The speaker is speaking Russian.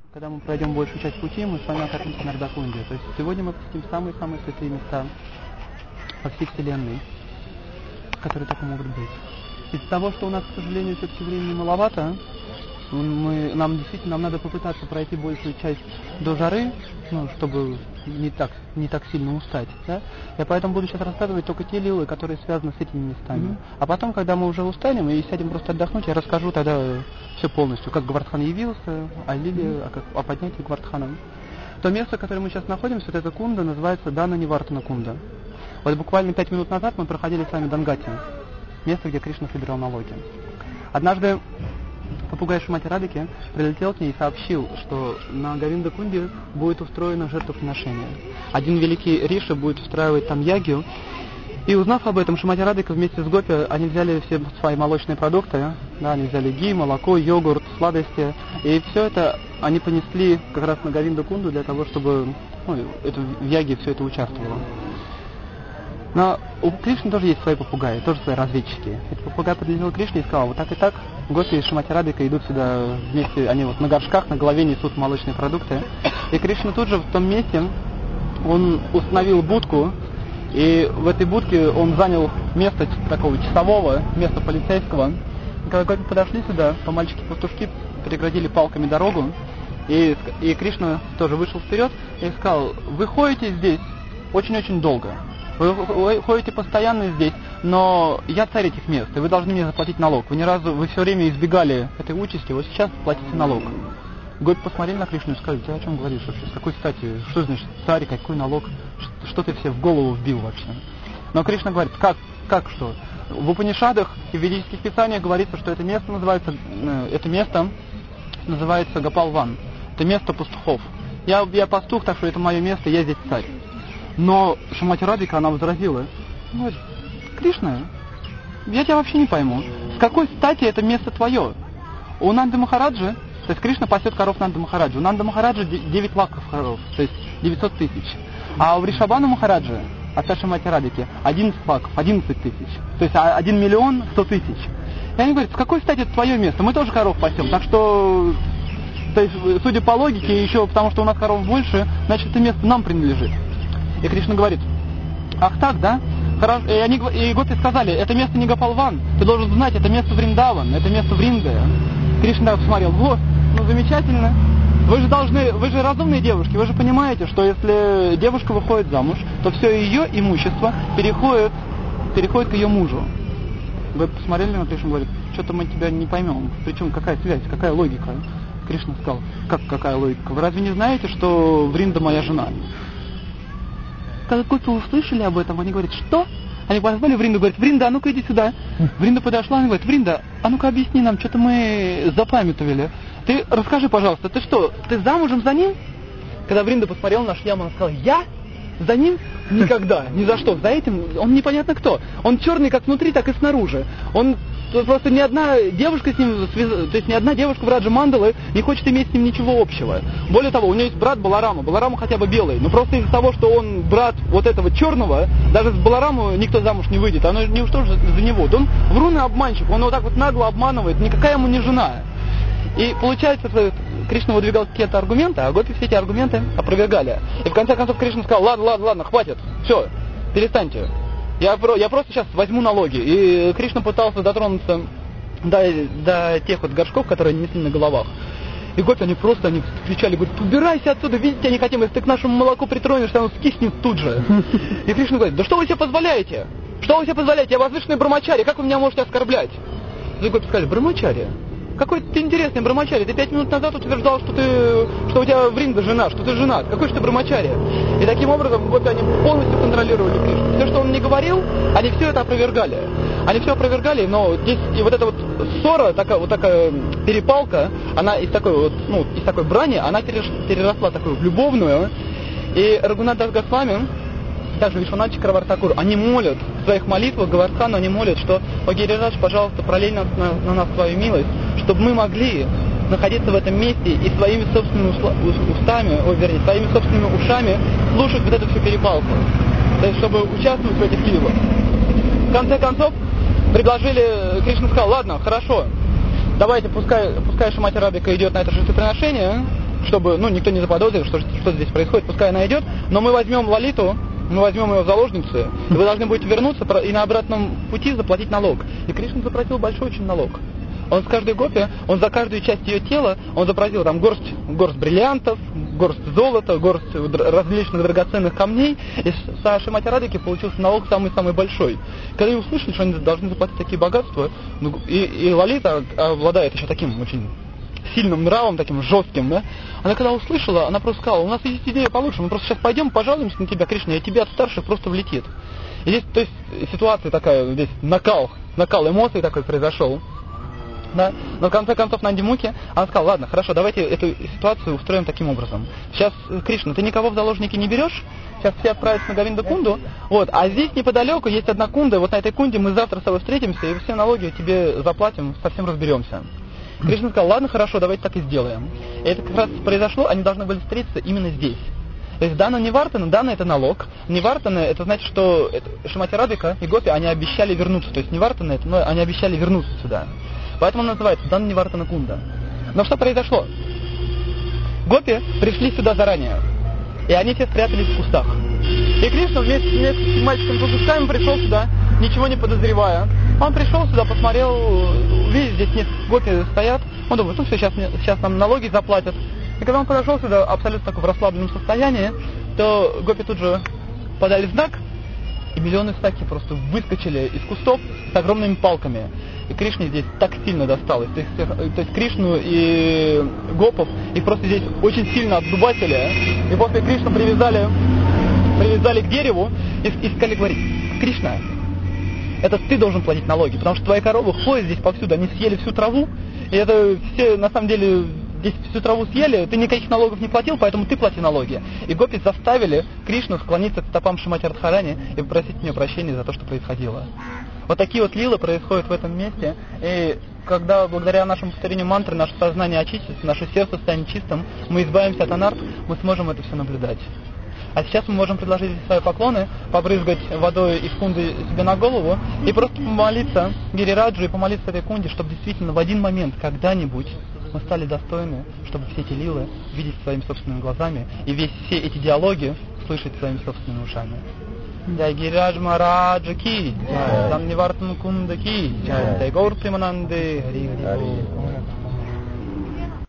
когда мы пройдем большую часть пути, мы с вами окажемся на Ардакунде. То есть сегодня мы посетим самые-самые святые места во всей Вселенной, которые только могут быть. Из-за того, что у нас, к сожалению, все-таки времени маловато, нам надо попытаться пройти большую часть до жары, чтобы не так сильно устать, да? Я поэтому буду сейчас рассказывать только те лилы, которые связаны с этими местами. А потом, когда мы уже устанем и сядем просто отдохнуть, я расскажу тогда все полностью, как Гавардхан явился, о лиле, о поднятии Гавардхана. То место, в котором мы сейчас находимся, вот эта кунда, называется Дана Нивартана кунда. Вот буквально 5 минут назад мы проходили с вами Дангати, место, где Кришна собирал налоги. Однажды попугай Шримати Радхики прилетел к ней и сообщил, что на Говинда-кунде будет устроено жертвоприношение. Один великий Риша будет устраивать там ягью. И узнав об этом, Шримати Радхика вместе с Гопи, они взяли все свои молочные продукты, да, они взяли ги, молоко, йогурт, сладости, и все это они понесли как раз на Говинда-кунду для того, чтобы в яге все это участвовало. Но у Кришны тоже есть свои попугаи, тоже свои разведчики. Этот попугай подлетел к Кришне и сказал: вот так и так, Гопи и Шримати Радхика идут сюда вместе, они вот на горшках, на голове несут молочные продукты. И Кришна тут же в том месте, он установил будку, и в этой будке он занял место такого часового, место полицейского. И когда Гопи подошли сюда, то мальчики-пастушки преградили палками дорогу, и Кришна тоже вышел вперед и сказал: вы ходите здесь очень-очень долго. Вы ходите постоянно здесь, но я царь этих мест, и вы должны мне заплатить налог. Вы все время избегали этой участи, вот сейчас платите налог. Гопи посмотрели на Кришну и сказали: ты о чем говоришь вообще? С какой стати? Что значит царь, какой налог? Что ты все в голову вбил вообще? Но Кришна говорит: как что? В Упанишадах и в ведических писаниях говорится, что это место называется Гопалван. Это место пастухов. Я пастух, так что это мое место, я здесь царь. Но Шримати Радхика, она возразила: говорит: Кришна, я тебя вообще не пойму. С какой стати это место твое? У Нанды Махараджи, то есть Кришна пасет коров Нанды Махараджи. У Нанды Махараджи 9 лаков коров, то есть 900 тысяч. А у Вришабхана Махараджи, отца Шримати Радхики, 11 лаков, 11 тысяч. То есть 1 миллион 100 тысяч. И они говорят: с какой стати это твое место? Мы тоже коров пасем. Так что, то есть, судя по логике, еще потому что у нас коров больше, значит, это место нам принадлежит. И Кришна говорит: ах так, да? Хорошо. И Гопи сказали: это место не Гопалван, ты должен знать, это место Вриндаван, это место Вринды. Кришна посмотрел: замечательно. Вы же разумные девушки, вы же понимаете, что если девушка выходит замуж, то все ее имущество переходит к ее мужу. Гопи посмотрели на Кришну и говорят: что-то мы тебя не поймем, причем какая связь, какая логика? Кришна сказал: какая логика? Вы разве не знаете, что Вринда моя жена? Когда Гопи услышали об этом, они говорят: что? Они позвали Вринду, говорят: Вринда, а ну-ка иди сюда. Вринда подошла, она говорит: Вринда, а ну-ка объясни нам, что-то мы запамятовали. Ты расскажи, пожалуйста, ты что, ты замужем за ним? Когда Вринда посмотрела на Шьяму, она сказала: я? За ним? Никогда, ни за что. За этим он непонятно кто. Он черный как внутри, так и снаружи. Просто ни одна девушка с ним, то есть ни одна девушка в Раджа Мандалы не хочет иметь с ним ничего общего. Более того, у него есть брат Баларама. Баларама хотя бы белый. Но просто из-за того, что он брат вот этого черного, даже с Балараму никто замуж не выйдет. Оно не уж тоже за него. Он врун и обманщик. Он вот так вот нагло обманывает. Никакая ему не жена. И получается, что Кришна выдвигал какие-то аргументы, а Гопи все эти аргументы опровергали. И в конце концов Кришна сказал: ладно, хватит, все, перестаньте. Я просто сейчас возьму налоги. И Кришна пытался дотронуться до тех вот горшков, которые они несли на головах. И Гопи, они кричали, говорят: убирайся отсюда, видеть тебя не хотим, если ты к нашему молоку притронешься, оно скиснет тут же. И Кришна говорит: да что вы себе позволяете? Что вы себе позволяете? Я возвышенный брамачари, как вы меня можете оскорблять? И Гопи сказали: брамачари? Какой ты интересный брамачари. Ты 5 минут назад утверждал, что у тебя Вринда жена, что ты женат. Какой же ты брамачари? И таким образом вот они полностью контролировали Кришну. Все, что он не говорил, они все это опровергали. Они все опровергали, но здесь и вот эта вот ссора, такая перепалка, она из такой брани, она переросла такую в любовную. И Рагунат Дас Госвами, также Вишванат Чакраварти Такур, они молят в своих молитвах Гавардхану, они молят, что: о Гирирадж, пожалуйста, пролей на нас свою милость, чтобы мы могли находиться в этом месте и своими собственными своими собственными ушами слушать вот эту всю перепалку. То есть, чтобы участвовать в этих лилах. В конце концов, Кришна сказал: ладно, хорошо, давайте, пускай Шримати Радхика идет на это жертвоприношение, чтобы, ну, никто не заподозрил, что здесь происходит, пускай она идет, но мы возьмем Лолиту, мы возьмем ее в заложницы, и вы должны будете вернуться и на обратном пути заплатить налог. И Кришна заплатил большой очень налог. Он с каждой гопи, он за каждую часть ее тела, он заплатил там горсть бриллиантов, горсть золота, горсть различных драгоценных камней, и со Шримати Радхики получился налог самый-самый большой. Когда они услышали, что они должны заплатить такие богатства, ну, и Лолита обладает еще таким очень сильным нравом, таким жестким, да, она когда услышала, она просто сказала: у нас есть идея получше, мы просто сейчас пойдем, пожалуемся на тебя, Кришна, и тебе от старших просто влетит. И здесь, то есть, ситуация такая, здесь накал эмоций такой произошел. Да? Но в конце концов Нанди Мухи, она сказала: ладно, хорошо, давайте эту ситуацию устроим таким образом. Сейчас, Кришна, ты никого в заложники не берешь, сейчас все отправятся на Говинда Кунду, вот, а здесь неподалеку есть одна кунда, вот на этой кунде мы завтра с тобой встретимся и все налоги тебе заплатим, совсем разберемся. Кришна сказал: ладно, хорошо, давайте так и сделаем. И это как раз произошло, они должны были встретиться именно здесь. То есть Дана Нивартана, Дана это налог, Нивартана это значит, что Шримати Радхика и гопи, они обещали вернуться, то есть Нивартана это, но они обещали вернуться сюда. Поэтому он называется Дана Нивартана Кунда. Но что произошло? Гопи пришли сюда заранее, и они все спрятались в кустах. И Кришна вместе с несколькими мальчиками пришел сюда, ничего не подозревая. Он пришел сюда, посмотрел, видите, здесь несколько гопи стоят. Он думает: ну все, сейчас нам налоги заплатят. И когда он подошел сюда абсолютно такой в расслабленном состоянии, то гопи тут же подали знак, и миллионы саки просто выскочили из кустов с огромными палками. И Кришне здесь так сильно досталось. То есть Кришну и гопов их просто здесь очень сильно отдубасили. И после Кришну привязали к дереву и стали говорить: Кришна, это ты должен платить налоги, потому что твои коровы ходят здесь повсюду, они съели всю траву, и это все, на самом деле, здесь всю траву съели, ты никаких налогов не платил, поэтому ты плати налоги. И гопи заставили Кришну склониться к стопам Шримати Радхарани и попросить у нее прощения за то, что происходило. Вот такие вот лилы происходят в этом месте, и когда благодаря нашему повторению мантры наше сознание очистится, наше сердце станет чистым, мы избавимся от анарт, мы сможем это все наблюдать. А сейчас мы можем предложить свои поклоны, побрызгать водой из кунды себе на голову и просто помолиться Гирираджу и помолиться этой кунде, чтобы действительно в один момент, когда-нибудь, мы стали достойны, чтобы все эти лилы видеть своими собственными глазами и все эти диалоги слышать своими собственными ушами. Jai Giriraj Maharaj ki, Jai Dana Nivартана Кунда ki, Jai Gaur Примананде, Хари Хари.